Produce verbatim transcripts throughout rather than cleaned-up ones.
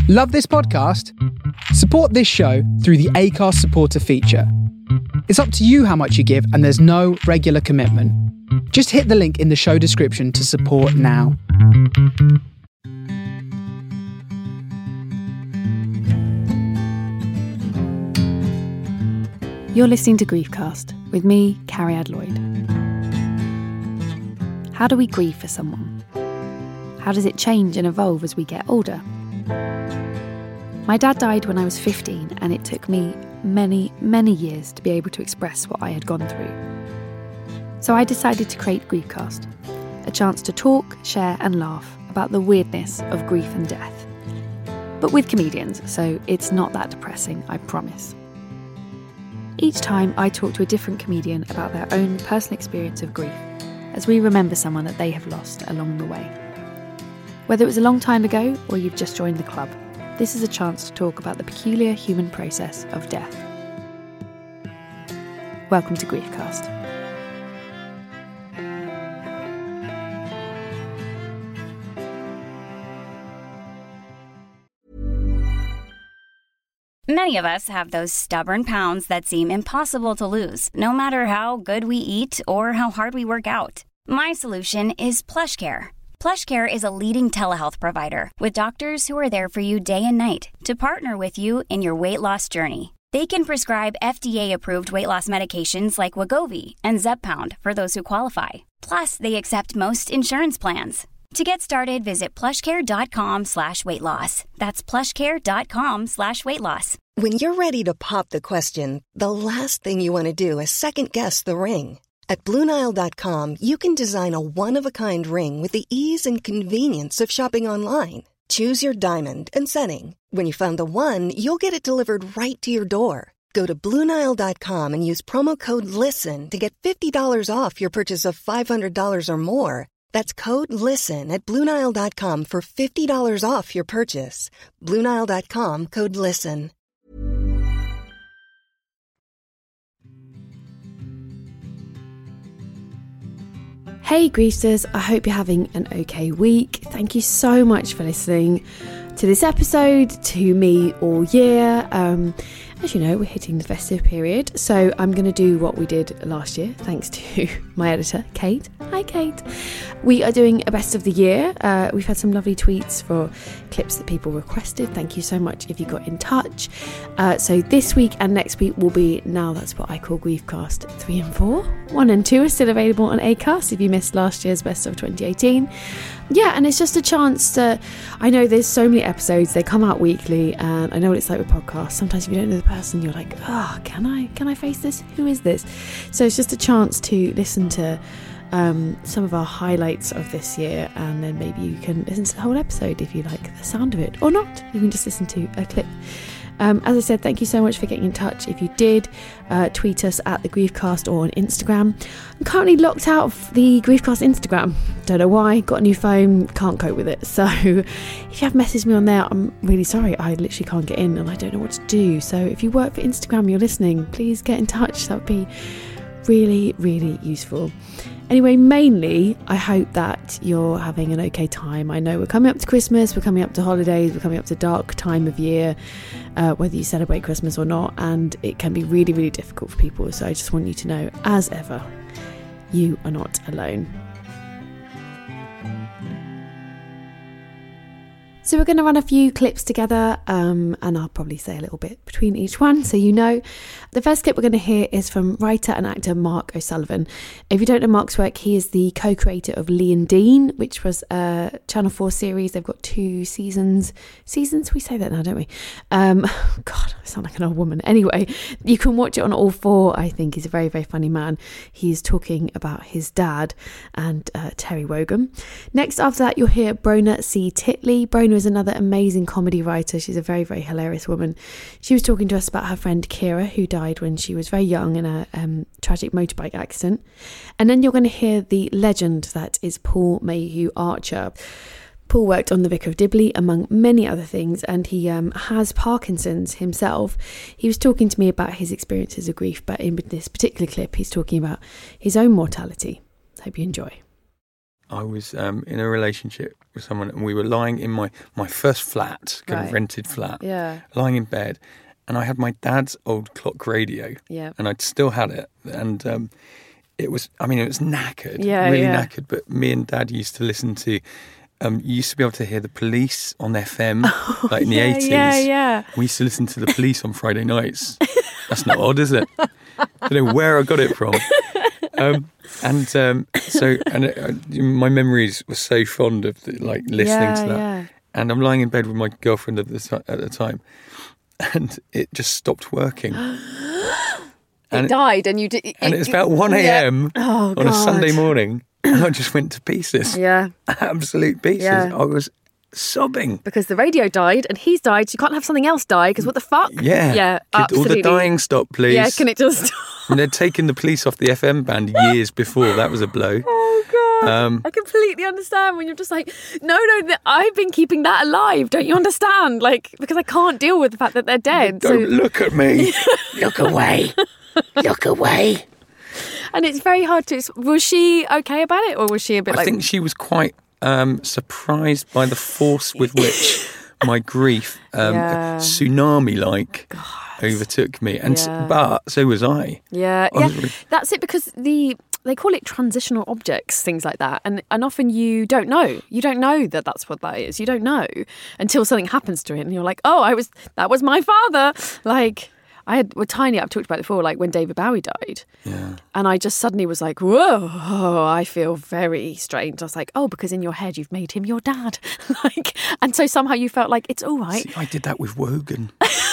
Love this podcast? Support this show through the Acast supporter feature. It's up to you how much you give, and there's no regular commitment. Just hit the link in the show description to support now. You're listening to Griefcast with me, Carrie-Ad Lloyd. How do we grieve for someone? How does it change and evolve as we get older? My dad died when I was fifteen, and it took me many, many years to be able to express what I had gone through. So I decided to create Griefcast, a chance to talk, share and laugh about the weirdness of grief and death. But with comedians, so it's not that depressing, I promise. Each time I talk to a different comedian about their own personal experience of grief, as we remember someone that they have lost along the way. Whether it was a long time ago or you've just joined the club, this is a chance to talk about the peculiar human process of death. Welcome to Griefcast. Many of us have those stubborn pounds that seem impossible to lose, no matter how good we eat or how hard we work out. My solution is PlushCare. PlushCare is a leading telehealth provider with doctors who are there for you day and night to partner with you in your weight loss journey. They can prescribe F D A-approved weight loss medications like Wegovy and Zepbound for those who qualify. Plus, they accept most insurance plans. To get started, visit plushcare.com slash weight loss. That's plushcare.com slash weight loss. When you're ready to pop the question, the last thing you want to do is second-guess the ring. At Blue Nile dot com, you can design a one-of-a-kind ring with the ease and convenience of shopping online. Choose your diamond and setting. When you find the one, you'll get it delivered right to your door. Go to Blue Nile dot com and use promo code LISTEN to get fifty dollars off your purchase of five hundred dollars or more. That's code LISTEN at Blue Nile dot com for fifty dollars off your purchase. Blue Nile dot com, code LISTEN. Hey Griefsters, I hope you're having an okay week. Thank you so much for listening to this episode, to me all year. Um, as you know, we're hitting the festive period, so I'm going to do what we did last year, thanks to my editor, Kate. Hi, Kate. We are doing a best of the year. Uh, we've had some lovely tweets for clips that people requested. Thank you so much if you got in touch. Uh, so this week and next week will be Now That's What I Call Griefcast three and four. one and two are still available on Acast if you missed last year's best of twenty eighteen. Yeah, and it's just a chance to, I know there's so many episodes, they come out weekly, and I know what it's like with podcasts. Sometimes if you don't know the person, you're like, oh, can I, can I face this? Who is this? So it's just a chance to listen to um, some of our highlights of this year, and then maybe you can listen to the whole episode if you like the sound of it, or not. You can just listen to a clip. Um, as I said, thank you so much for getting in touch. If you did, uh, tweet us at the Griefcast or on Instagram. I'm currently locked out of the Griefcast Instagram. Don't know why. Got a new phone. Can't cope with it. So if you have messaged me on there, I'm really sorry. I literally can't get in and I don't know what to do. So if you work for Instagram, you're listening, please get in touch. That would be really, really useful. Anyway, mainly, I hope that you're having an okay time. I know we're coming up to Christmas, we're coming up to holidays, we're coming up to dark time of year, uh, whether you celebrate Christmas or not, and it can be really, really difficult for people. So I just want you to know, as ever, you are not alone. So we're going to run a few clips together, um, and I'll probably say a little bit between each one so you know. The first clip we're going to hear is from writer and actor Mark O'Sullivan. If you don't know Mark's work, he is the co-creator of Lee and Dean, which was a Channel four series. They've got two seasons. Seasons? We say that now, don't we? Um, God, I sound like an old woman. Anyway, you can watch it on all four. I think he's a very, very funny man. He's talking about his dad and uh, Terry Wogan. Next, after that, you'll hear Brona C. Titley. Brona is another amazing comedy writer. She's a very, very hilarious woman. She was talking to us about her friend Kira, who died when she was very young in a um, tragic motorbike accident. And then you're going to hear the legend that is Paul Mayhew Archer. Paul worked on The Vicar of Dibley, among many other things, and he um, has Parkinson's himself. He was talking to me about his experiences of grief, but in this particular clip, he's talking about his own mortality. Hope you enjoy. I was um, in a relationship with someone, and we were lying in my, my first flat, kind Right. of rented flat, Yeah. lying in bed, and I had my dad's old clock radio, Yeah. and I'd still had it, and um, it was, I mean, it was knackered, Yeah, really yeah. knackered, but me and Dad used to listen to, um, you used to be able to hear the Police on F M, like in the yeah, eighties. yeah, yeah. We used to listen to the Police on Friday nights. That's not odd, is it? I don't know where I got it from. Um, and um, so, and it, uh, my memories were so fond of the, like listening Yeah, to that. yeah. And I'm lying in bed with my girlfriend at the, ti- at the time, and it just stopped working. It died, and you did. It, And it's about one a.m. Oh, on a God. Sunday morning, and I just went to pieces. Yeah, Absolute pieces. Yeah. I was sobbing. because the radio died, and he's died. So you can't have something else die. Because what the fuck? Yeah. yeah, Could absolutely. all the dying stop, please? Yeah, can it just? And they'd taken the Police off the F M band years before. That was a blow. Oh God! Um, I completely understand when you're just like, no, no, th- I've been keeping that alive. Don't you understand? Like, because I can't deal with the fact that they're dead. Don't So, look at me. Look away. Look away. and it's very hard to. Was she okay about it, or was she a bit I like? think she was quite um, surprised by the force with which my grief, um, Yeah. tsunami-like, overtook me. And s- Yeah. but so was I. Yeah, I yeah, was really- that's it. Because the they call it transitional objects, things like that, and and often you don't know. You don't know that that's what that is. You don't know until something happens to it, and you're like, oh, I was that was my father. Like I had were tiny. I've talked about it before. Like when David Bowie died, Yeah. and I just suddenly was like, whoa, oh, I feel very strange. I was like, oh, because in your head you've made him your dad, like, and so somehow you felt like it's all right. See, I did that with Wogan.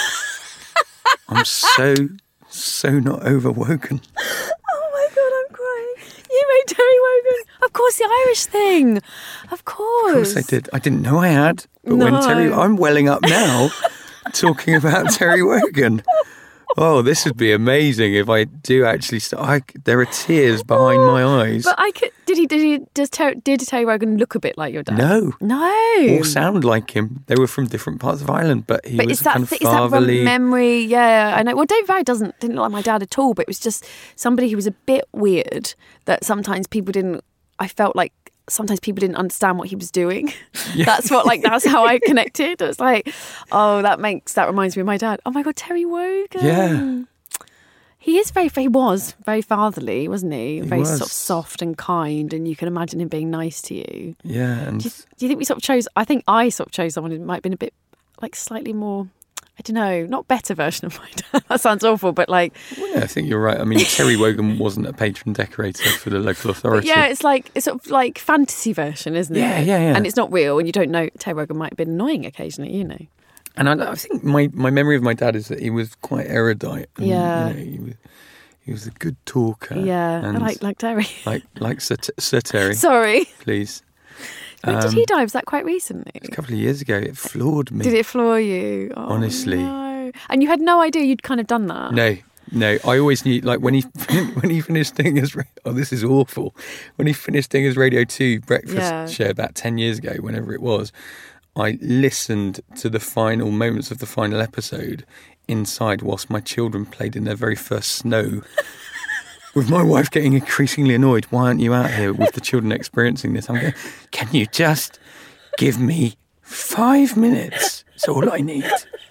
I'm so, so not over Wogan. Oh my God, I'm crying. You made Terry Wogan. Of course, the Irish thing. Of course. Of course I did. I didn't know I had. But when No. Terry... I'm welling up now talking about Terry Wogan. Oh, this would be amazing if I do actually start. I, there are tears behind my eyes. But I could. Did he? Did he? Does Ter- did Terry Wogan look a bit like your dad? No. No. All sound like him. They were from different parts of Ireland, but he But was is that kind of th- is that from fatherly. memory? Yeah, I know. Well, David Bowie doesn't didn't look like my dad at all. But it was just somebody who was a bit weird. That sometimes people didn't. I felt like sometimes people didn't understand what he was doing. That's what. Like that's how I connected. It was like, oh, that makes that reminds me of my dad. Oh my God, Terry Wogan. Yeah. He is very, he was very fatherly, wasn't he? He very was. sort of soft and kind, and you can imagine him being nice to you. Yeah, and Do you, do you think we sort of chose, I think I sort of chose someone who might have been a bit, like slightly more, I don't know, not better version of my dad. That sounds awful, but like, well, yeah, I think you're right. I mean, Terry Wogan wasn't a patron decorator for the local authority. yeah, it's like, it's sort of like fantasy version, isn't it? Yeah, yeah, yeah. And it's not real, and you don't know, Terry Wogan might have been annoying occasionally, you know. And I, I think my, my memory of my dad is that he was quite erudite. And, Yeah. You know, he was, he was a good talker. Yeah, and I like, like Terry. like like Sir, Sir Terry, Sorry. please. When did Um, he die? Was that quite recently? A couple of years ago, it floored me. Did it floor you? Oh, Honestly. no. And you had no idea you'd kind of done that? No, no. I always knew, like when he when he finished doing his. ra- Oh, this is awful. When he finished doing his Radio Two breakfast Yeah. show about ten years ago, whenever it was, I listened to the final moments of the final episode inside whilst my children played in their very first snow. With my wife getting increasingly annoyed, why aren't you out here with the children experiencing this? I'm going, can you just give me five minutes? It's all I need.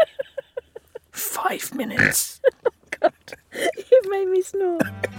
Five minutes. You've made me snort.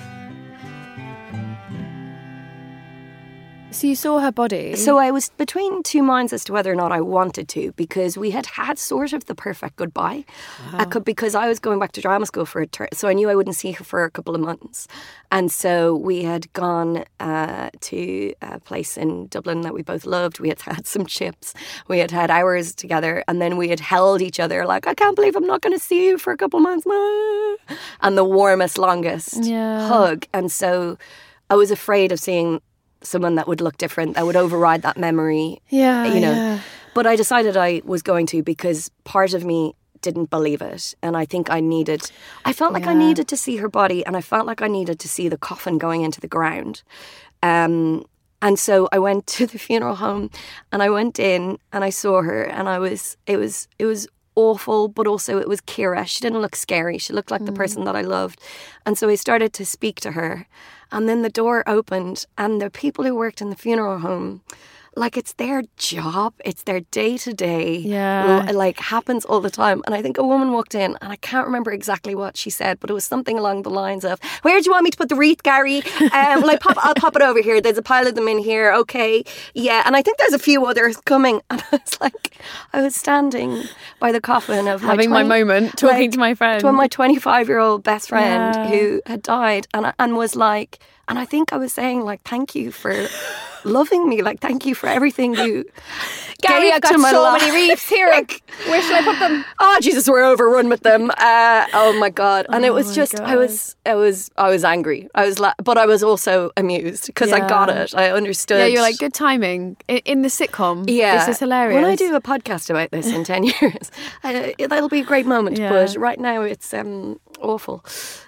So you saw her body. So I was between two minds as to whether or not I wanted to, because we had had sort of the perfect goodbye. I could, because I was going back to drama school for a ter- so I knew I wouldn't see her for a couple of months. And so we had gone uh, to a place in Dublin that we both loved. We had had some chips. We had had hours together, and then we had held each other like, I can't believe I'm not going to see you for a couple of months. And the warmest, longest Yeah. hug. And so I was afraid of seeing someone that would look different, that would override that memory. yeah, you know. yeah. But I decided I was going to, because part of me didn't believe it. And I think I needed, I felt like I Yeah. needed to see her body, and I felt like I needed to see the coffin going into the ground. Um, and so I went to the funeral home, and I went in and I saw her, and I was, it was, it was awful, but also it was Ciara. She didn't look scary. She looked like mm. the person that I loved. And so I started to speak to her. And then the door opened, and the people who worked in the funeral home, like, it's their job, it's their day-to-day, yeah. like, happens all the time. And I think a woman walked in, and I can't remember exactly what she said, but it was something along the lines of, where do you want me to put the wreath, Gary? Um, well, I pop, I'll pop it over here. There's a pile of them in here. Okay, yeah. And I think there's a few others coming. And I was like, I was standing by the coffin of my Having twenty, my moment, talking like, to my friend. To my twenty-five-year-old best friend yeah. who had died, and, and was like, and I think I was saying, like, thank you for loving me. Like, thank you for everything you Gary, gave I got to my so life. many wreaths here. Like, where should I put them? Oh, Jesus, we're overrun with them. Uh, oh my God. And oh it was just, God. I was, I was, I was angry. I was, la- but I was also amused because yeah. I got it. I understood. Yeah, you're like, good timing. In, in the sitcom, yeah. this is hilarious. When I do a podcast about this in ten years, uh, that'll be a great moment. Yeah. But right now it's um, awful.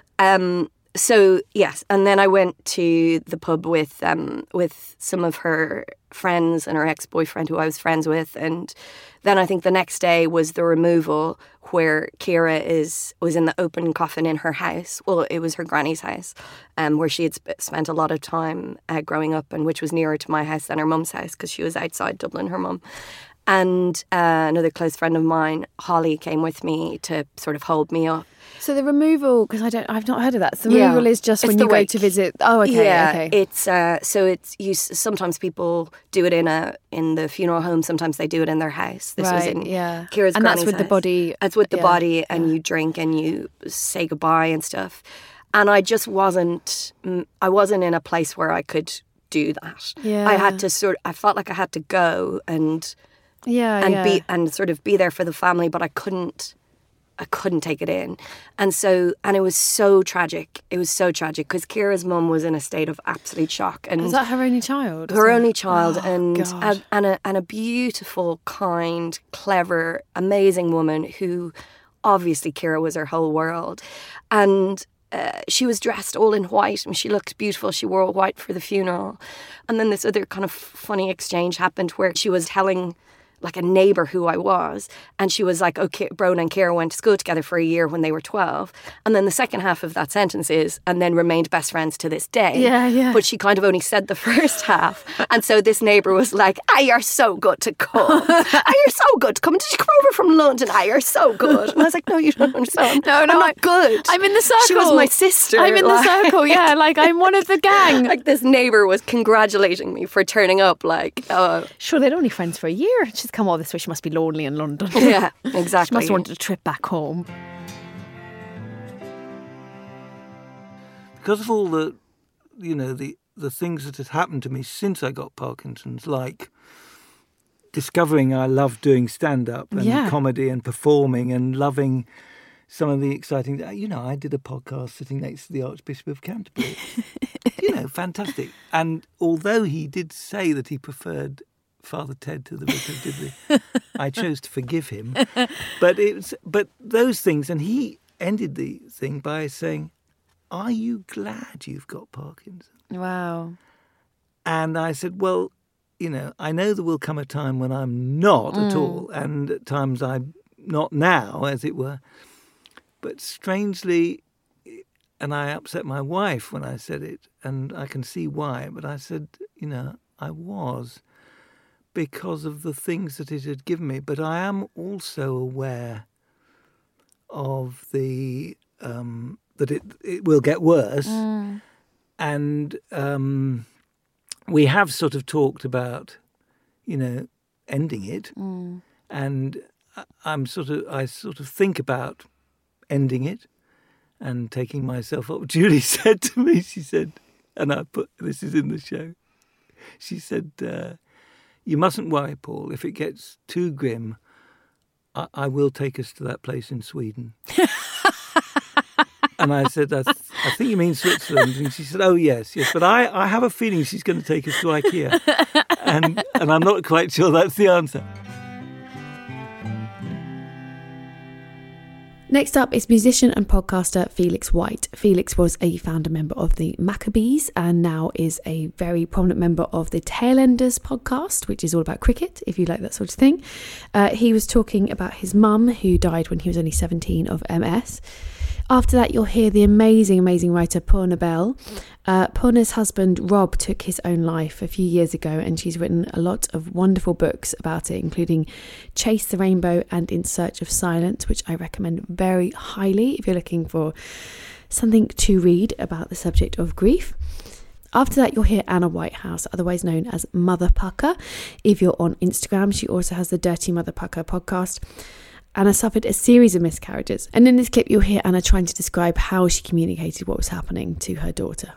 Um, So yes, and then I went to the pub with um, with some of her friends and her ex-boyfriend who I was friends with, and then I think the next day was the removal where Ciara is was in the open coffin in her house. Well, it was her granny's house, um, where she had sp- spent a lot of time uh, growing up, and which was nearer to my house than her mum's house because she was outside Dublin, her mum. And uh, another close friend of mine, Holly, came with me to sort of hold me up. So the removal, because I don't, I've not heard of that. So the removal yeah. is just it's when you go wake. to visit. Oh, okay, yeah, okay. It's uh, so it's you. Sometimes people do it in a in the funeral home. Sometimes they do it in their house. This right, was in yeah. Ciara's and that's granny's with house. the body. That's with the yeah, body, and yeah. you drink and you say goodbye and stuff. And I just wasn't. I wasn't in a place where I could do that. Yeah. I had to sort. I felt like I had to go and. Yeah, and yeah. be and sort of be there for the family, but I couldn't I couldn't take it in. And so and it was so tragic. It was so tragic because Ciara's mum was in a state of absolute shock. And was that her only child? her only child oh, and God. a, and a and a beautiful, kind, clever, amazing woman who obviously Ciara was her whole world. And Uh, she was dressed all in white and she looked beautiful. She wore all white for the funeral. And then this other kind of funny exchange happened where she was telling like a neighbour who I was, and she was like, okay, Bron and Ciara went to school together for a year when they were twelve. And then the second half of that sentence is, and then remained best friends to this day. Yeah, yeah. But she kind of only said the first half. And so this neighbour was like, ah, you're so good to come. Ah, you're so good to come. Did you come over from London? Ah, you're so good. And I was like, no, you don't understand. No, no, I'm not I, good. I'm in the circle. She was my sister. I'm in like, the circle, yeah. Like, I'm one of the gang. Like, this neighbour was congratulating me for turning up. Like, uh, sure, they're only friends for a year. She's come all this way. She must be lonely in London. yeah, exactly. She must have wanted a trip back home. Because of all the, you know, the, the things that had happened to me since I got Parkinson's, like discovering I love doing stand-up and Yeah. comedy and performing and loving some of the exciting... You know, I did a podcast sitting next to the Archbishop of Canterbury. You know, fantastic. And although he did say that he preferred Father Ted to the Vicar of Dibley, I chose to forgive him. But it was, but those things, and he ended the thing by saying, "Are you glad you've got Parkinson's?" Wow. And I said, well, you know, I know there will come a time when I'm not Mm. at all, and at times I'm not now, as it were. But strangely, and I upset my wife when I said it, and I can see why, but I said, you know, I was, because of the things that it had given me. But I am also aware of the... Um, that it it will get worse. Mm. And um, we have sort of talked about, you know, ending it. Mm. And I'm sort of, I sort of think about ending it and taking myself up. Julie said to me, she said, and I put, this is in the show, she said, uh, you mustn't worry, Paul, if it gets too grim, I, I will take us to that place in Sweden. And I said, I, th- I think you mean Switzerland. And she said, oh, yes, yes. But I, I have a feeling she's going to take us to IKEA. And, and I'm not quite sure that's the answer. Next up is musician and podcaster Felix White. Felix was a founder member of the Maccabees and now is a very prominent member of the Tailenders podcast, which is all about cricket, if you like that sort of thing. Uh, he was talking about his mum, who died when he was only seventeen, of M S. After that, you'll hear the amazing, amazing writer Purna Bell. Uh, Purna's husband, Rob, took his own life a few years ago, and she's written a lot of wonderful books about it, including Chase the Rainbow and In Search of Silence, which I recommend very highly if you're looking for something to read about the subject of grief. After that, you'll hear Anna Whitehouse, otherwise known as Mother Pucker. If you're on Instagram, she also has the Dirty Mother Pucker podcast. Anna suffered a series of miscarriages, and in this clip you'll hear Anna trying to describe how she communicated what was happening to her daughter.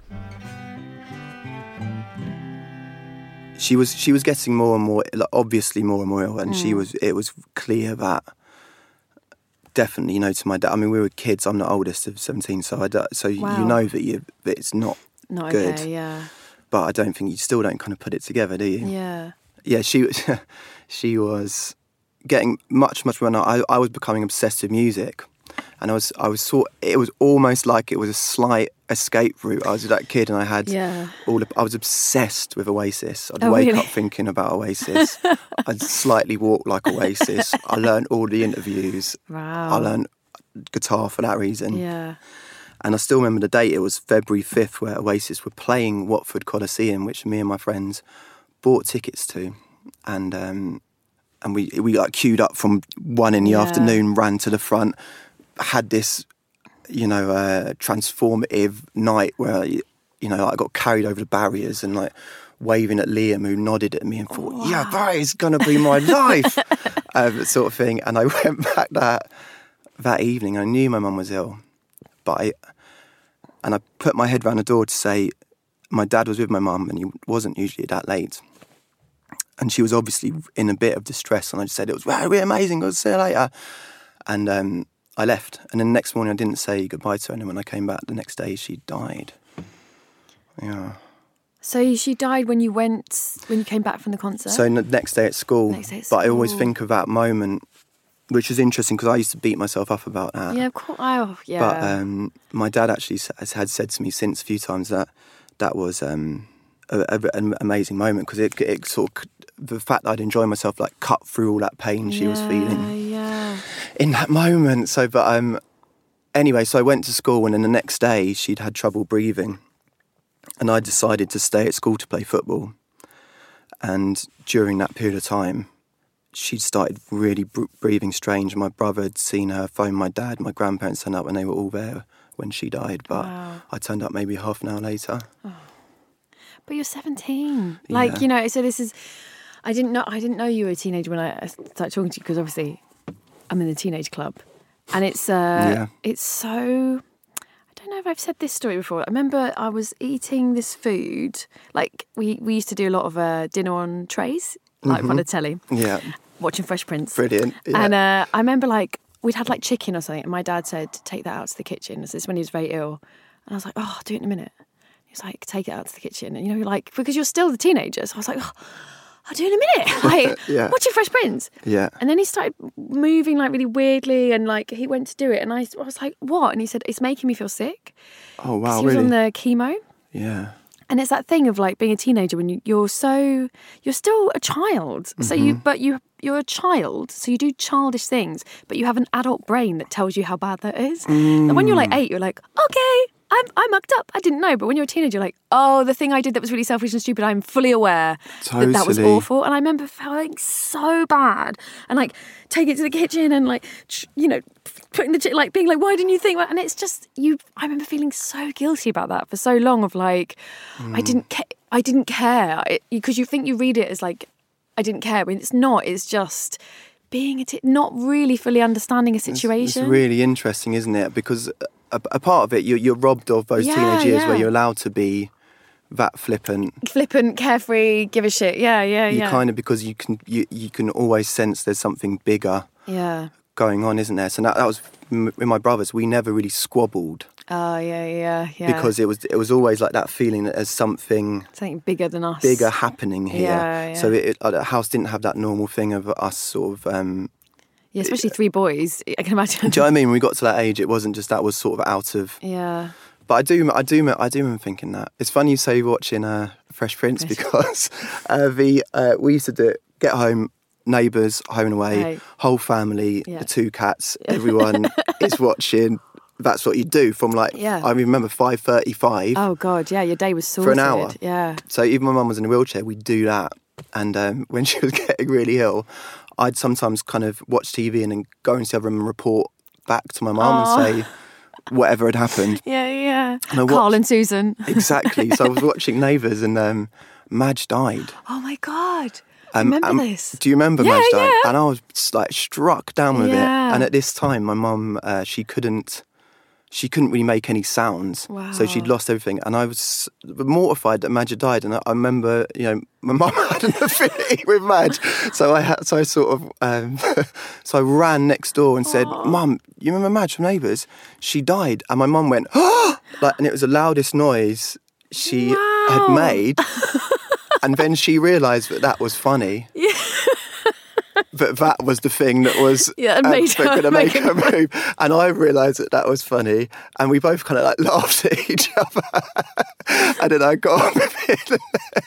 She was she was getting more and more, like, obviously more and more ill, and mm. she was. It was clear that definitely, you know, to my dad. I mean, we were kids. I'm the oldest of seventeen, so I do, so wow. you know that you that it's not not good. Okay, yeah. But I don't think you still don't kind of put it together, do you? Yeah. Yeah. She was. she was. Getting much, much more. I, I was becoming obsessed with music, and I was, I was sort. It was almost like it was a slight escape route. I was that kid, and I had yeah. all. I was obsessed with Oasis. I'd oh, wake really? up thinking about Oasis. I'd slightly walk like Oasis. I learned all the interviews. Wow. I learned guitar for that reason. Yeah. And I still remember the date. It was February fifth, where Oasis were playing Watford Coliseum, which me and my friends bought tickets to, and. Um, And we we like queued up from one in the yeah. afternoon, ran to the front, had this, you know, uh, transformative night where, you know, I got carried over the barriers and like waving at Liam, who nodded at me and thought, wow. yeah, that is going to be my life, um, sort of thing. And I went back that that evening. I knew my mum was ill, but I, and I put my head round the door to say, my dad was with my mum and he wasn't usually that late. And she was obviously in a bit of distress, and I just said, it was really amazing, I'll see you later. And um, I left. And then the next morning I didn't say goodbye to her, and when I came back the next day, she died. Yeah. So she died when you went, when you came back from the concert? So the next day at school. Next day at school. But I always think of that moment, which is interesting because I used to beat myself up about that. Yeah, of course. Oh, yeah. But um, my dad actually has had said to me since a few times that that was um, a, a, an amazing moment, because it, it sort of, the fact that I'd enjoy myself, like, cut through all that pain she yeah, was feeling yeah. in that moment. So, but um, anyway, so I went to school, and then the next day she'd had trouble breathing, and I decided to stay at school to play football. And during that period of time, she started really breathing strange. My brother had seen her, phone my dad, my grandparents turned up, and they were all there when she died. But wow. I turned up maybe half an hour later. Oh. But you're seventeen. Like, yeah. you know, so this is... I didn't know I didn't know you were a teenager when I started talking to you, because obviously I'm in the teenage club. And it's uh, yeah. it's so... I don't know if I've said this story before. I remember I was eating this food. Like, we, we used to do a lot of uh, dinner on trays, like mm-hmm. on the telly. Yeah. Watching Fresh Prince. Brilliant. Yeah. And uh, I remember, like, we'd had, like, chicken or something, and my dad said, take that out to the kitchen. This is when he was very ill. And I was like, oh, I'll do it in a minute. He was like, take it out to the kitchen. And, you know, like, because you're still the teenager. So I was like, oh, I'll do it in a minute. Like, yeah. watching Fresh Prince. Yeah. And then he started moving, like, really weirdly, and, like, he went to do it. And I, I was like, what? And he said, it's making me feel sick. Oh, wow, he was really? on the chemo. Yeah. And it's that thing of, like, being a teenager when you, you're so, you're still a child. Mm-hmm. So you, but you, you're a child, so you do childish things, but you have an adult brain that tells you how bad that is. Mm. And when you're like eight, you're like, okay, I'm, I mucked up. I didn't know. But when you're a teenager, you're like, oh, the thing I did that was really selfish and stupid, I'm fully aware totally. that that was awful. And I remember feeling so bad and, like, take it to the kitchen and, like, you know, putting the, like, being like, why didn't you think? And it's just, you, I remember feeling so guilty about that for so long of, like, mm. I didn't care. I didn't care. Because you think you read it as, like, I didn't care. But it's not. It's just being a t- not really fully understanding a situation. It's, it's really interesting, isn't it? Because a, a part of it, you're, you're robbed of those yeah, teenage years yeah. where you're allowed to be that flippant. Flippant, carefree, give a shit. Yeah, yeah, you yeah. kind of, because you can you, you can always sense there's something bigger yeah. going on, isn't there? So that, that was, with my brothers, we never really squabbled. Oh, yeah, yeah, yeah. Because it was it was always like that feeling that there's something... Something bigger than us. Bigger happening here. Yeah, yeah. So it, it, the house didn't have that normal thing of us sort of... Um, Yeah, especially three boys. I can imagine. Do you know what I mean? When we got to that age, it wasn't just that was sort of out of. Yeah. But I do, I do, I do remember thinking that. It's funny you say watching uh, Fresh Prince because uh, the uh, we used to do it. Get home, neighbours, home and away, Right. whole family, Yeah. the two cats, everyone is watching. That's what you do from like. Yeah. I remember five thirty-five. Oh God, yeah, your day was sorted. For an hour. Yeah. So even when Mum was in a wheelchair, we'd do that. And um, when she was getting really ill, I'd sometimes kind of watch T V and then go into the other room and report back to my mum Aw. and say whatever had happened. Yeah, yeah. And I Carl watched- and Susan. Exactly. So I was watching Neighbours and um, Madge died. Oh my God. Um, Remember um, this? Do you remember Yeah, Madge died? yeah. And I was like struck down with Yeah. it. And at this time, my mum, uh, she couldn't, she couldn't really make any sounds. Wow. So she'd lost everything. And I was mortified that Madge had died. And I, I remember, you know, my mum had an affinity with Madge. So I had, so I sort of, um, so I ran next door and said, Mum, you remember Madge from Neighbours? She died. And my mum went, oh! Like, and it was the loudest noise she Wow. had made. And then she realised that that was funny. Yeah. But that was the thing that was Yeah, and made her going to make make her move. And I realised that that was funny. And we both kind of like laughed at each other. And then I got on with it.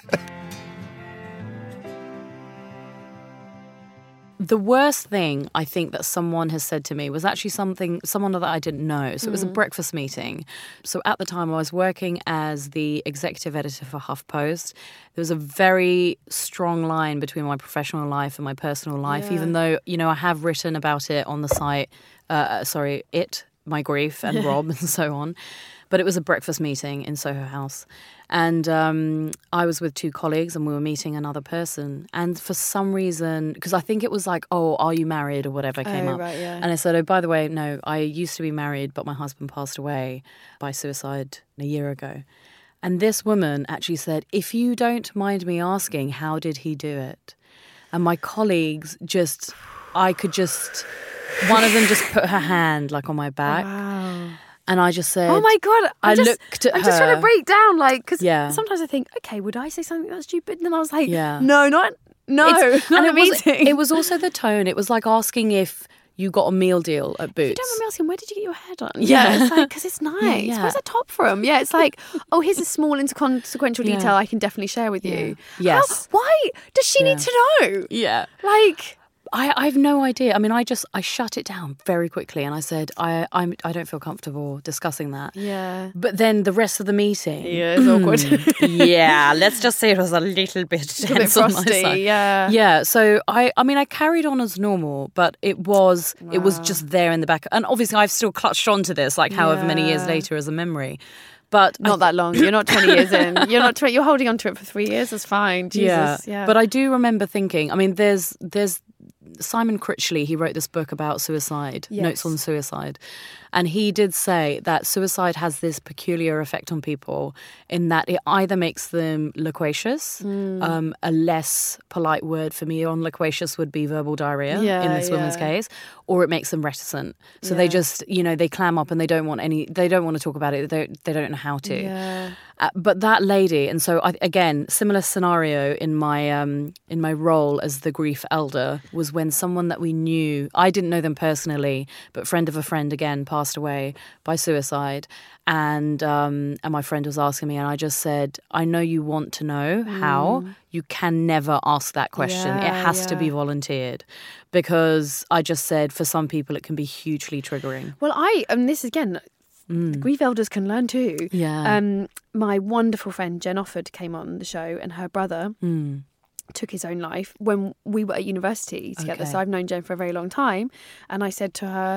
The worst thing I think that someone has said to me was actually something, someone that I didn't know. So it was a breakfast meeting. So at the time I was working as the executive editor for HuffPost. There was a very strong line between my professional life and my personal life, Yeah. even though, you know, I have written about it on the site, uh, sorry, it, my grief and Rob and so on. But it was a breakfast meeting in Soho House. And um, I was with two colleagues and we were meeting another person. And for some reason, because I think it was like, oh, are you married or whatever came Oh, up. right, yeah. And I said, oh, by the way, no, I used to be married, but my husband passed away by suicide a year ago. And this woman actually said, if you don't mind me asking, how did he do it? And my colleagues just, I could just, one of them just put her hand like on my back. Wow. And I just said, Oh my God. I, I just, looked at I'm just trying to her. break down, like, because Yeah. sometimes I think, okay, would I say something that's stupid? And then I was like, Yeah. no, not, no, It's- not and a it was, meeting. it was also the tone. It was like asking if you got a meal deal at Boots. You don't remember asking, where did you get your hair done? Yeah. Yeah, it's like, because it's nice. yeah. Where's that top from? Yeah, it's like, oh, here's a small inconsequential Yeah. detail I can definitely share with you. Yeah. Yes. How, why does she Yeah. need to know? Yeah. Like, I, I have no idea. I mean, I just, I shut it down very quickly and I said, I, I'm, I don't feel comfortable discussing that. yeah. But then the rest of the meeting. Yeah, it's awkward. yeah, let's just say it was a little bit a bit tense on my frosty, side. yeah. Yeah, so I I mean I carried on as normal, but it was it was just there in the back. And obviously I've still clutched onto this like however many years Yeah. later as a memory. But Not that long. You're not twenty years in. You're not twenty. You're holding on to it for three years. That's fine. Jesus. Yeah. But I do remember thinking, I mean, there's there's Simon Critchley, he wrote this book about suicide, Yes. Notes on Suicide. And he did say that suicide has this peculiar effect on people in that it either makes them loquacious, Mm. um, a less polite word for me on loquacious would be verbal diarrhea Yeah, in this woman's yeah. case, or it makes them reticent. So they Yeah. just, you know, they clam up and they don't want any, they don't want to talk about it. They don't, they don't know how to. Yeah. Uh, but that lady, and so I, again, similar scenario in my um, in my role as the grief elder was when someone that we knew, I didn't know them personally, but friend of a friend again passed away by suicide, and um, and my friend was asking me, and I just said, I know you want to know how. You can never ask that question. Yeah, it has to be yeah. volunteered, because I just said for some people it can be hugely triggering. Well, I and this again, grief elders can learn too. Yeah. Um, my wonderful friend Jen Offord came on the show, and her brother Mm. took his own life when we were at university together. Okay. So I've known Jen for a very long time, and I said to her,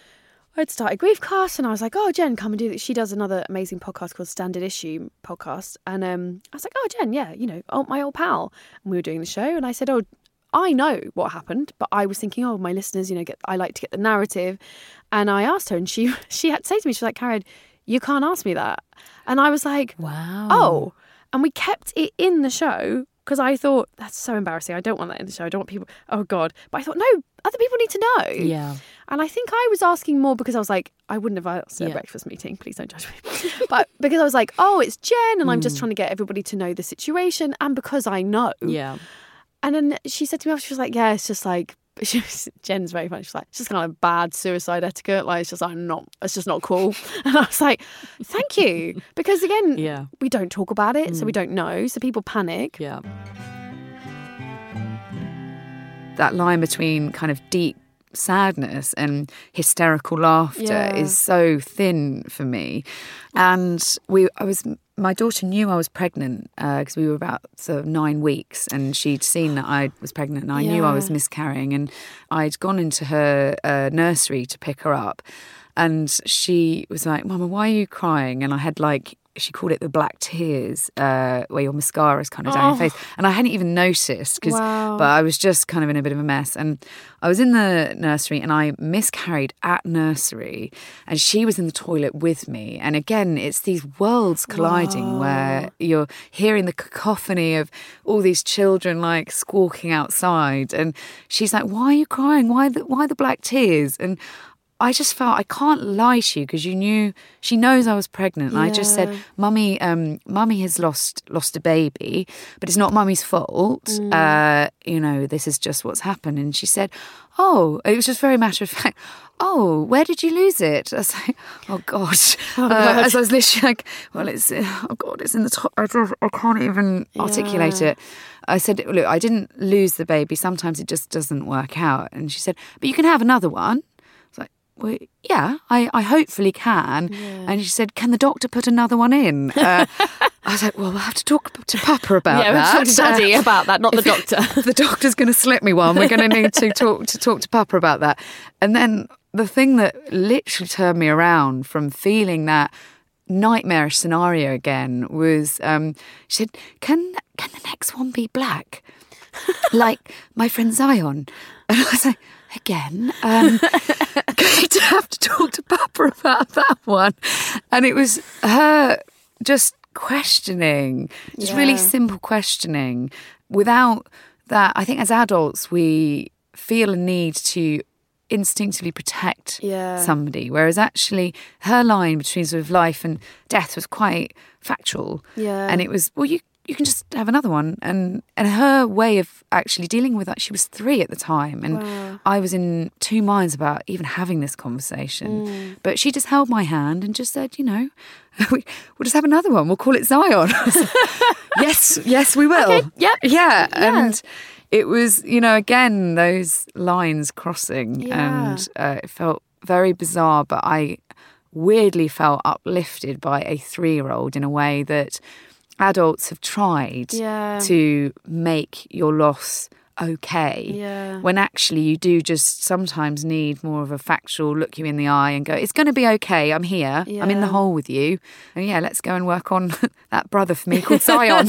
I'd started Griefcast, and I was like, "Oh, Jen, come and do this." She does another amazing podcast called Standard Issue Podcast, and um, I was like, "Oh, Jen, yeah, you know, oh, my old pal." And we were doing the show, and I said, "Oh, I know what happened, but I was thinking, oh, my listeners, you know, get I like to get the narrative." And I asked her, and she she had to say to me, she was like, "Karen, you can't ask me that." And I was like, Wow. "Oh," and we kept it in the show. Because I thought, that's so embarrassing. I don't want that in the show. I don't want people, oh God. But I thought, no, other people need to know. Yeah. And I think I was asking more because I was like, I wouldn't have asked at Yeah. a breakfast meeting. Please don't judge me. But because I was like, oh, it's Jen. And I'm Mm. just trying to get everybody to know the situation. And because I know. Yeah. And then she said to me, she was like, yeah, it's just like, she was, Jen's very funny. She's like, it's just kind of bad suicide etiquette. Like, it's just like not, it's just not cool. And I was like, thank you. Because again, Yeah. we don't talk about it, so we don't know. So people panic. Yeah. That line between kind of deep sadness and hysterical laughter Yeah. is so thin for me. And we, I was, my daughter knew I was pregnant because uh, we were about sort of nine weeks, and she'd seen that I was pregnant, and I knew I was Yeah. miscarrying, and I'd gone into her uh, nursery to pick her up, and she was like, "Mama, why are you crying?" And I had like, she called it the black tears, uh, where your mascara is kind of down Oh. your face. And I hadn't even noticed, cause, Wow. but I was just kind of in a bit of a mess. And I was in the nursery and I miscarried at nursery, and she was in the toilet with me. And again, it's these worlds colliding Wow. where you're hearing the cacophony of all these children like squawking outside. And she's like, "Why are you crying? Why the, why the black tears?" And I just felt, I can't lie to you, because you knew, she knows I was pregnant. And I just said, Yeah. Mummy, um, Mummy has lost lost a baby, but it's not Mummy's fault. Mm. Uh, you know, this is just what's happened. And she said, "Oh," it was just very matter of fact, "Oh, where did you lose it?" I was like, "Oh God." Oh, uh, God. As I was literally like, well, it's, uh, oh God, it's in the top. I, just, I can't even articulate Yeah. it. I said, "Look, I didn't lose the baby. Sometimes it just doesn't work out." And she said, "But you can have another one." I was like, "Well, yeah, I, I hopefully can." And she said, "Can the doctor put another one in?" Uh, I was like, "Well, we'll have to talk to Papa about Yeah, that." we'll talk to Daddy Uh, about that, not the if- doctor. if the doctor's going to slip me one, we're going to need to talk to talk to Papa about that. And then the thing that literally turned me around from feeling that nightmarish scenario again was, um, she said, "Can can the next one be black, like my friend Zion?" And I was like, "Again, um, going to have to talk to Papa about that one." And it was her just questioning, just really Yeah. simple questioning. Without that, I think as adults, we feel a need to instinctively protect Yeah. somebody, whereas actually her line between sort of life and death was quite factual. Yeah. And it was, well, you you can just have another one. And and her way of actually dealing with that, she was three at the time. And Wow. I was in two minds about even having this conversation. Mm. But she just held my hand and just said, you know, we, we'll just have another one. We'll call it Zion. I was like, yes, yes, we will. Okay, yep. Yeah. And it was, you know, again, those lines crossing. Yeah. And uh, it felt very bizarre, but I weirdly felt uplifted by a three-year-old in a way that adults have tried Yeah. to make your loss okay. Yeah. When actually you do just sometimes need more of a factual look you in the eye and go, "It's going to be okay. I'm here. I'm in the Yeah. hole with you. And yeah, let's go and work on that brother for me called Zion."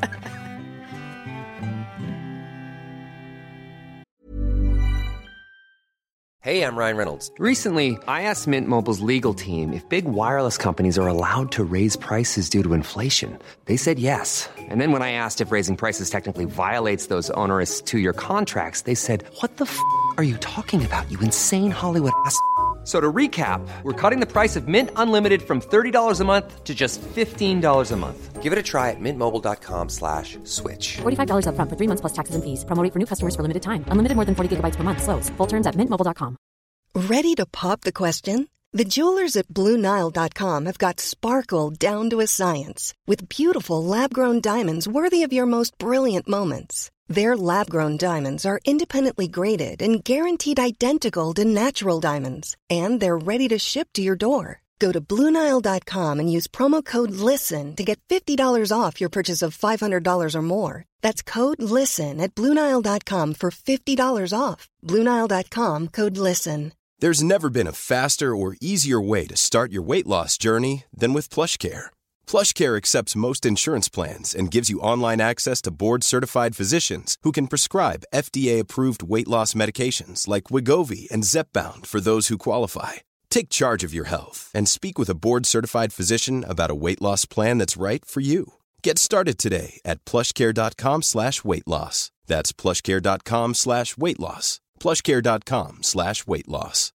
Hey, I'm Ryan Reynolds. Recently, I asked Mint Mobile's legal team if big wireless companies are allowed to raise prices due to inflation. They said yes. And then when I asked if raising prices technically violates those onerous two-year contracts, they said, "What the f*** are you talking about, you insane Hollywood ass?" So to recap, we're cutting the price of Mint Unlimited from thirty dollars a month to just fifteen dollars a month. Give it a try at mintmobile.com slash switch. forty-five dollars up front for three months plus taxes and fees. Promo rate for new customers for limited time. Unlimited more than forty gigabytes per month. Slows full terms at mint mobile dot com. Ready to pop the question? The jewelers at Blue Nile dot com have got sparkle down to a science with beautiful lab-grown diamonds worthy of your most brilliant moments. Their lab-grown diamonds are independently graded and guaranteed identical to natural diamonds, and they're ready to ship to your door. Go to Blue Nile dot com and use promo code LISTEN to get fifty dollars off your purchase of five hundred dollars or more. That's code LISTEN at Blue Nile dot com for fifty dollars off. Blue Nile dot com, code LISTEN. There's never been a faster or easier way to start your weight loss journey than with PlushCare. PlushCare accepts most insurance plans and gives you online access to board-certified physicians who can prescribe F D A-approved weight loss medications like Wegovy and Zepbound for those who qualify. Take charge of your health and speak with a board-certified physician about a weight loss plan that's right for you. Get started today at plushcare.com slash weight loss. That's plushcare.com slash weight loss. plushcare.com slash weight loss.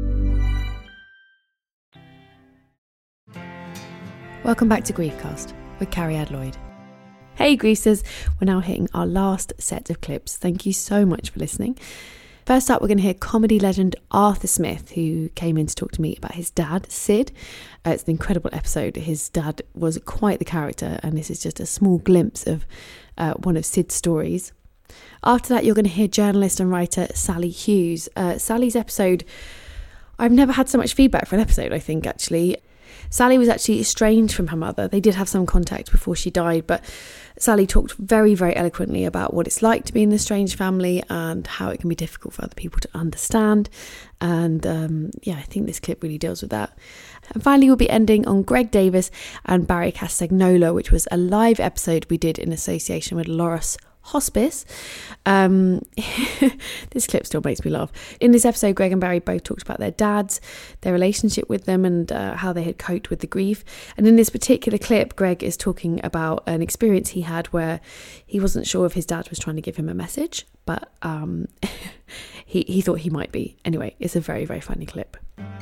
Welcome back to Griefcast with Carrie Adloyd. Hey Greasers, we're now hitting our last set of clips. Thank you so much for listening. First up, we're going to hear comedy legend Arthur Smith, who came in to talk to me about his dad, Sid. Uh, it's an incredible episode. His dad was quite the character, and this is just a small glimpse of uh, one of Sid's stories. After that, you're going to hear journalist and writer Sally Hughes. Uh, Sally's episode, I've never had so much feedback for an episode, I think, actually. Sally was actually estranged from her mother. They did have some contact before she died, but Sally talked very, very eloquently about what it's like to be in an estranged family and how it can be difficult for other people to understand. And um, yeah, I think this clip really deals with that. And finally, we'll be ending on Greg Davis and Barry Castagnola, which was a live episode we did in association with Loris Hospice. Um, this clip still makes me laugh. In this episode, Greg and Barry both talked about their dads, their relationship with them, and uh, how they had coped with the grief. And in this particular clip, Greg is talking about an experience he had where he wasn't sure if his dad was trying to give him a message, but um, he, he thought he might be. Anyway, it's a very, very funny clip.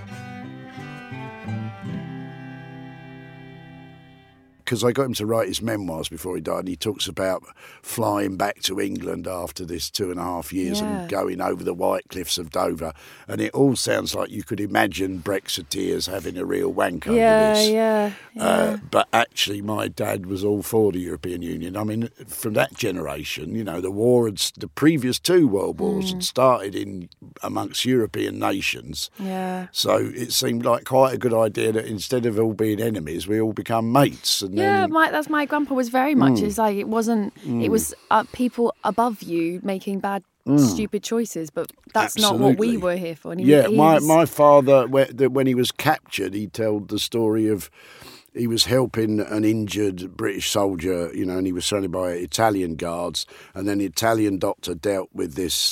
Because I got him to write his memoirs before he died, and he talks about flying back to England after this two and a half years Yeah. and going over the white cliffs of Dover. And it all sounds like you could imagine Brexiteers having a real wank over Yeah, this. yeah, yeah. Uh, but actually, my dad was all for the European Union. I mean, from that generation, you know, the war had, the previous two world wars Mm. had started in amongst European nations. Yeah. So it seemed like quite a good idea that instead of all being enemies, we all become mates. And Yeah, then, my, that's my grandpa was very much. Mm. It's like it wasn't. Mm. It was uh, people above you making bad, Mm. stupid choices, but that's not what we Absolutely. were here for. And he, yeah, he my, was- my father, when when he was captured, he told the story of he was helping an injured British soldier, you know, and he was surrounded by Italian guards, and then the Italian doctor dealt with this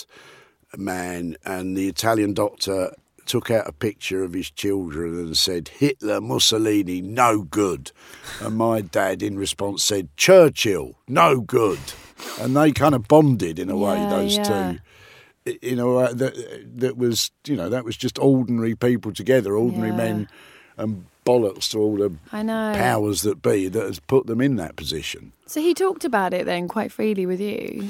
man, and the Italian doctor took out a picture of his children and said, Hitler, Mussolini, no good. And my dad, in response, said, Churchill, no good. And they kind of bonded in a way, Yeah, those yeah. two. You know, uh, that, that was, you know, that was just ordinary people together, ordinary Yeah. men, and bollocks to all the I know. powers that be that has put them in that position. So he talked about it then quite freely with you.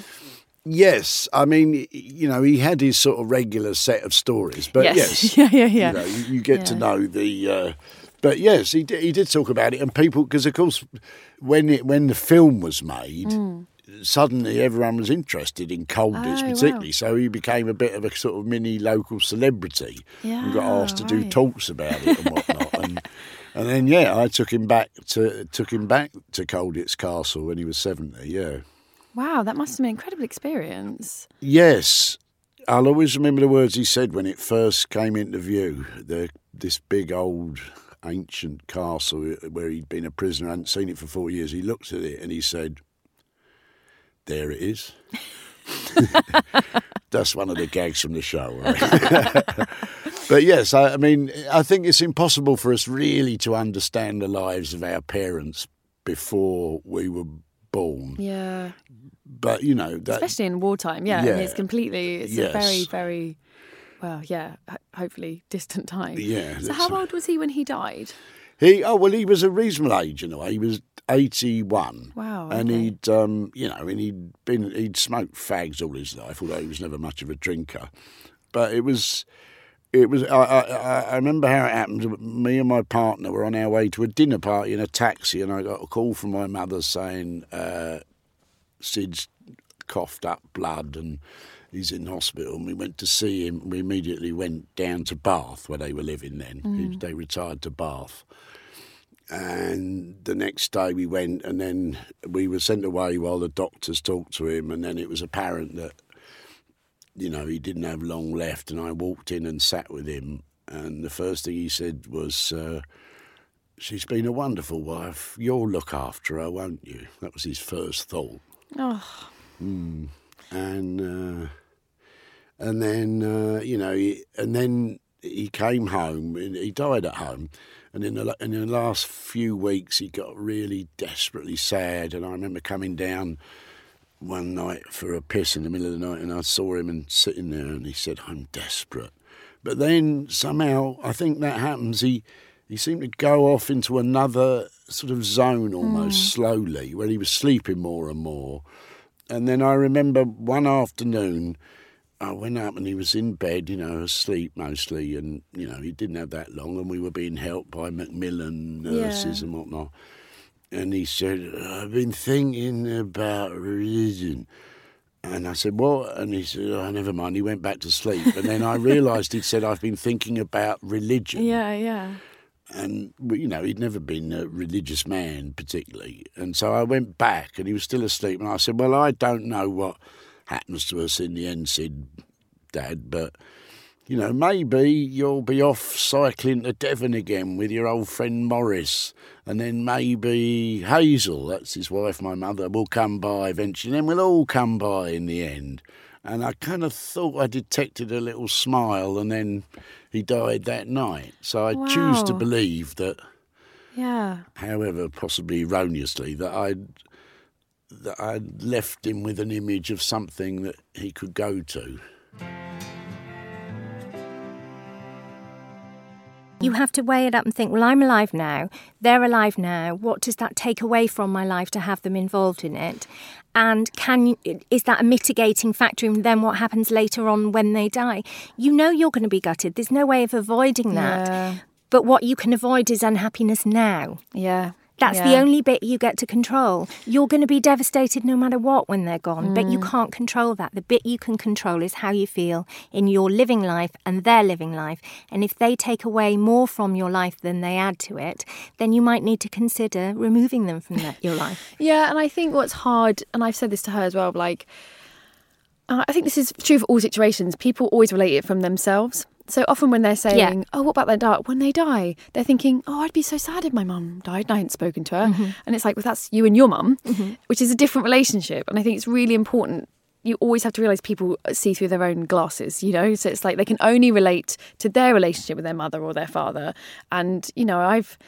Yes, I mean, you know, he had his sort of regular set of stories, but Yes. yes, Yeah, yeah, yeah. You know, you, you get to Yeah. know the. Uh, but yes, he did, he did talk about it, and people, because of course, when it when the film was made. Mm. Suddenly, everyone was interested in Colditz, Oh, particularly. wow. So he became a bit of a sort of mini local celebrity. Yeah, and got asked to do right. talks about it and whatnot. and and then yeah, I took him back to took him back to Colditz Castle when he was seventy. Yeah. Wow, that must have been an incredible experience. Yes, I'll always remember the words he said when it first came into view. The this big old ancient castle where he'd been a prisoner, hadn't seen it for four years. He looked at it and he said, "There it is." That's one of the gags from the show. Right? But yes, I, I mean, I think it's impossible for us really to understand the lives of our parents before we were born. Yeah. But you know, that, Especially in wartime, yeah. I mean, Yeah. it's completely, it's Yes. a very, very, well, yeah, ho- hopefully distant time. Yeah, So that's how a- old was he when he died? He oh well, he was a reasonable age in a way. He was eighty-one. Wow, And okay. he'd um, you know, and he'd been he'd smoked fags all his life, although he was never much of a drinker. But it was. It was. I, I, I remember how it happened. Me and my partner were on our way to a dinner party in a taxi, and I got a call from my mother saying uh, Sid's coughed up blood and he's in hospital. And we went to see him. We immediately went down to Bath, where they were living then. Mm. They retired to Bath. And the next day we went, and then we were sent away while the doctors talked to him. And then it was apparent that, you know, he didn't have long left. And I walked in and sat with him. And the first thing he said was, uh, she's been a wonderful wife. You'll look after her, won't you? That was his first thought. Oh, Mm. And uh, and then uh, you know, he, and then he came home. And he died at home, and in the in the last few weeks, he got really desperately sad. And I remember coming down one night for a piss in the middle of the night, and I saw him and sitting there, and he said, "I'm desperate." But then somehow, I think that happens. He he seemed to go off into another sort of zone almost Mm. slowly, where he was sleeping more and more. And then I remember one afternoon, I went up and he was in bed, you know, asleep mostly, and, you know, he didn't have that long, and we were being helped by Macmillan nurses Yeah. and whatnot. And he said, I've been thinking about religion. And I said, what? And he said, oh, never mind. He went back to sleep. And then I realised he'd said, I've been thinking about religion. Yeah, yeah. And, you know, he'd never been a religious man particularly. And so I went back and he was still asleep. And I said, well, I don't know what happens to us in the end, Sid, Dad, but, you know, maybe you'll be off cycling to Devon again with your old friend Morris. And then maybe Hazel, that's his wife, my mother, will come by eventually. And then we'll all come by in the end. And I kind of thought I detected a little smile, and then he died that night. So I Wow. choose to believe that, Yeah. however possibly erroneously, that I'd, that I'd left him with an image of something that he could go to. You have to weigh it up and think, well, I'm alive now, they're alive now. What does that take away from my life to have them involved in it? And can is that a mitigating factor in then what happens later on when they die? You know you're going to be gutted. There's no way of avoiding that. Yeah. But what you can avoid is unhappiness now. Yeah. That's Yeah. the only bit you get to control. You're going to be devastated no matter what when they're gone, but you Mm. can't control that. The bit you can control is how you feel in your living life and their living life. And if they take away more from your life than they add to it, then you might need to consider removing them from that, your life. Yeah, and I think what's hard, and I've said this to her as well, like, uh, I think this is true for all situations. People always relate it from themselves. So often when they're saying, Yeah. oh, what about their dad? When they die, they're thinking, oh, I'd be so sad if my mum died and I hadn't spoken to her. Mhm. And it's like, well, that's you and your mum, Mhm. which is a different relationship. And I think it's really important. You always have to realise people see through their own glasses, you know? So it's like they can only relate to their relationship with their mother or their father. And, you know, I've...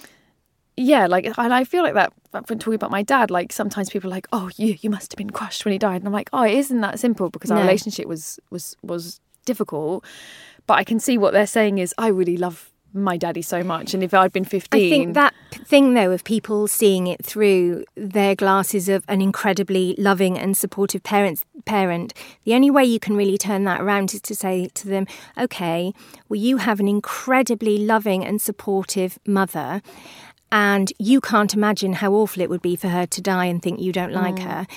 Yeah, like, and I feel like that when talking about my dad, like sometimes people are like, oh, you you must have been crushed when he died. And I'm like, oh, it isn't that simple because our No. relationship was was was difficult. But I can see what they're saying is, I really love my daddy so much. And if I'd been fifteen... I think that p- thing, though, of people seeing it through their glasses of an incredibly loving and supportive parents, parent, the only way you can really turn that around is to say to them, OK, well, you have an incredibly loving and supportive mother, and you can't imagine how awful it would be for her to die and think you don't like Mm. her.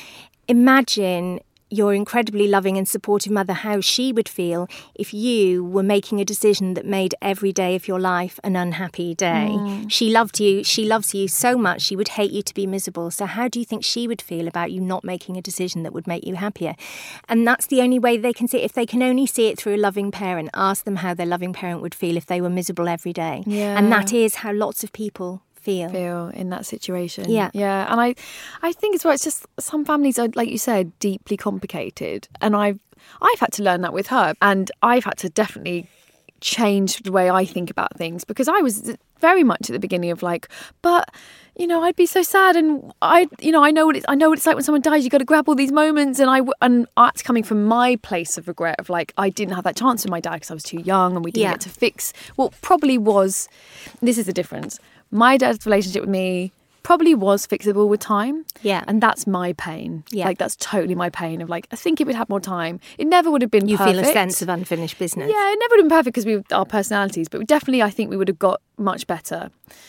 Imagine your incredibly loving and supportive mother, how she would feel if you were making a decision that made every day of your life an unhappy day. Mm. She loved you. She loves you so much. She would hate you to be miserable. So how do you think she would feel about you not making a decision that would make you happier? And that's the only way they can see it. If they can only see it through a loving parent, ask them how their loving parent would feel if they were miserable every day. Yeah. And that is how lots of people feel. feel in that situation. Yeah. Yeah. And I I think as well, it's just some families are, like you said, deeply complicated. And I've I've had to learn that with her. And I've had to definitely change the way I think about things, because I was very much at the beginning of like, but you know, I'd be so sad, and I, you know, I know what it's, I know what it's like when someone dies. You got to grab all these moments, and I, and that's coming from my place of regret of like, I didn't have that chance with my dad because I was too young, and we didn't Yeah. get to fix what probably was. This is the difference. My dad's relationship with me probably was fixable with time. Yeah. And that's my pain. Yeah. Like, that's totally my pain of like, I think it would have more time. It never would have been You perfect. feel a sense of unfinished business. Yeah, it never would have been perfect because we our personalities, but definitely I think we would have got much better.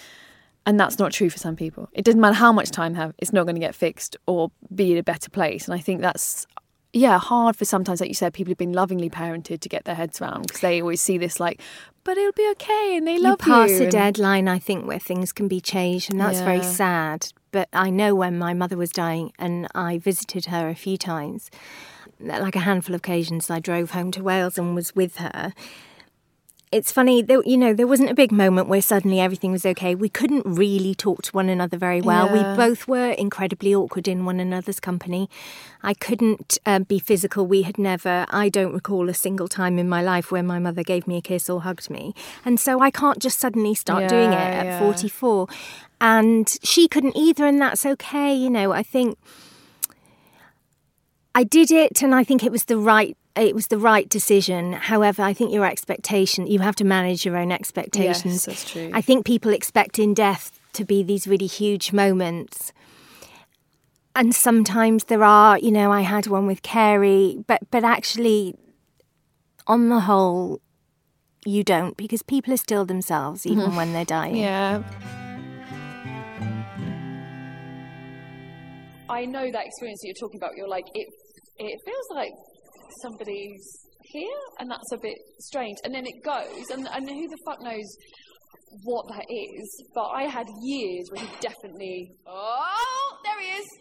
And that's not true for some people. It doesn't matter how much time have, it's not going to get fixed or be in a better place. And I think that's, yeah, hard for sometimes, like you said, people who've been lovingly parented to get their heads around, because they always see this like, but it'll be okay and they love you. You pass a and- deadline, I think, where things can be changed, and that's very Yeah. sad. But I know when my mother was dying, and I visited her a few times, like a handful of occasions, I drove home to Wales and was with her. It's funny, there, you know, there wasn't a big moment where suddenly everything was okay. We couldn't really talk to one another very well. Yeah. We both were incredibly awkward in one another's company. I couldn't uh, be physical. We had never, I don't recall a single time in my life where my mother gave me a kiss or hugged me. And so I can't just suddenly start doing it Yeah, at yeah. forty-four. And she couldn't either, and that's okay. You know, I think I did it, and I think it was the right it was the right decision. However, I think your expectation, you have to manage your own expectations. Yes, that's true. I think people expect in death to be these really huge moments. And sometimes there are, you know, I had one with Carey, but but actually on the whole, you don't, because people are still themselves even Mhm. when they're dying. Yeah. I know that experience that you're talking about. You're like, it it feels like somebody's here, and that's a bit strange. And then it goes, and, and who the fuck knows what that is. But I had years where he definitely, oh, there he is.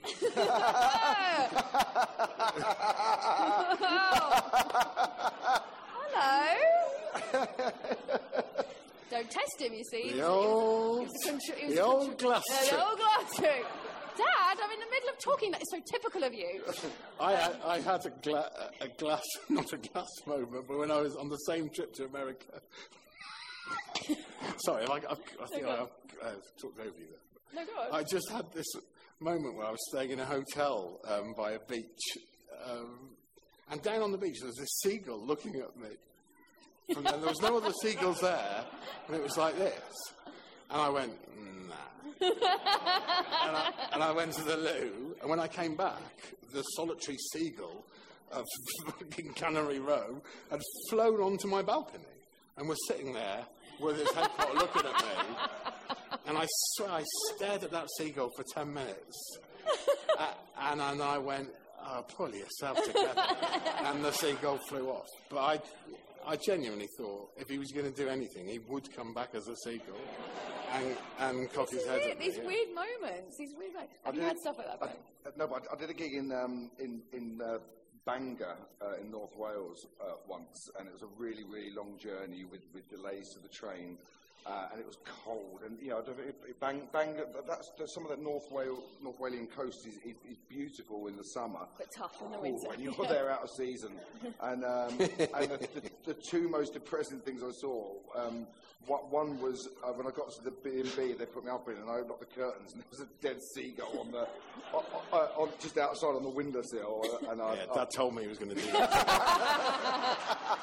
Hello. Don't test him, you see. The old, He was a contr- he was the a old contr- glass Yeah, the trick. old glass trick. Dad, I'm in the middle of talking. That is so typical of you. I had, I had a, gla- a glass, not a glass moment, but when I was on the same trip to America. Sorry, I, I, I think No, I go uh, talked over you there. No, go on. I just had this moment where I was staying in a hotel um, by a beach, um, and down on the beach there was this seagull looking at me. From, and there was no other seagulls there, and it was like this. And I went, nah. and, I, and I went to the loo, and when I came back, the solitary seagull of fucking Canary Row had flown onto my balcony and was sitting there with his head caught looking at me. And I swear I stared at that seagull for ten minutes. uh, and then I went, oh, pull yourself together. And the seagull flew off. But I, I genuinely thought if he was going to do anything, he would come back as a seagull and, and cock his head Weird, at me. these yeah. weird moments. These weird moments. Have I you did- had stuff like that, I, Ben? uh, no, but I, I did a gig in um, in in uh, Bangor uh, in North Wales uh, once, and it was a really really long journey with, with delays to the train, uh, and it was cold. And you know, it, it, Bang, Bangor, that's, that's some of the North Wales North Walian coast is, is, is beautiful in the summer, But tough in the Oh, winter. when you're there out of season. And, um, and the, the, the two most depressing things I saw, um, what, one was uh, when I got to the B and B, they put me up in, and I opened up the curtains, and there was a dead seagull on the, on, on, on, just outside on the windowsill. uh, And I, Yeah, I, Dad told me he was going to do that.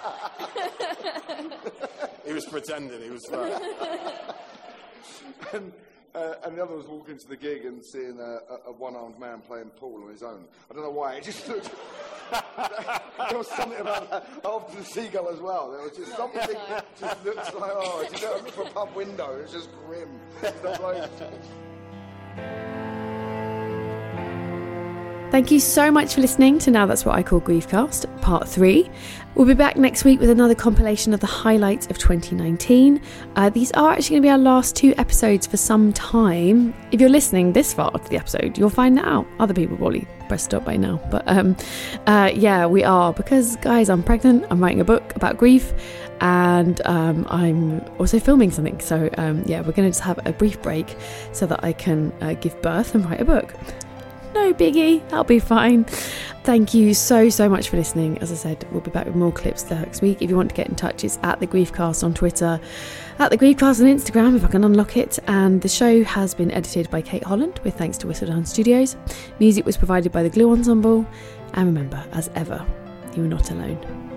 He was pretending he was right. and, uh, and the other was walking to the gig and seeing a, a, a one-armed man playing pool on his own. I don't know why, it just looked... there was something about that after the seagull as well. There was just something just looks like, oh, just out from a pub window, it was just grim. Stuff like- Thank you so much for listening to Now That's What I Call Griefcast, Part three. We'll be back next week with another compilation of the highlights of twenty nineteen. Uh, these are actually going to be our last two episodes for some time. If you're listening this far to the episode, you'll find that out. Other people probably pressed stop by now. But um, uh, yeah, we are. Because, guys, I'm pregnant. I'm writing a book about grief. And um, I'm also filming something. So, um, yeah, we're going to just have a brief break so that I can uh, give birth and write a book. No biggie, that'll be fine. Thank you so, so much for listening. As I said, we'll be back with more clips next week. If you want to get in touch, it's at The Griefcast on Twitter, at The Griefcast on Instagram, if I can unlock it. And the show has been edited by Kate Holland, with thanks to Whistledown Studios. Music was provided by The Glue Ensemble. And remember, as ever, you are not alone.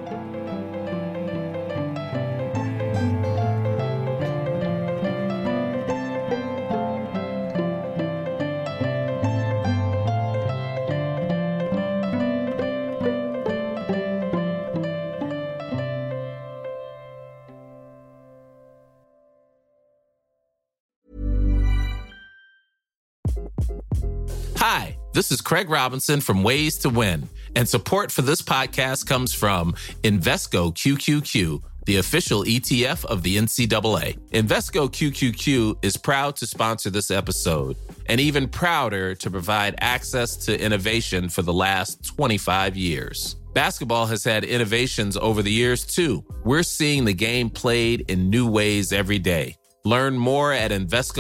Hi, this is Craig Robinson from Ways to Win, and support for this podcast comes from Invesco Q Q Q, the official E T F of the N C double A. Invesco Q Q Q is proud to sponsor this episode, and even prouder to provide access to innovation for the last twenty-five years. Basketball has had innovations over the years, too. We're seeing the game played in new ways every day. Learn more at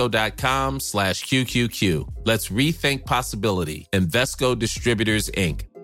Invesco.com slash QQQ. Let's rethink possibility. Invesco Distributors, Incorporated.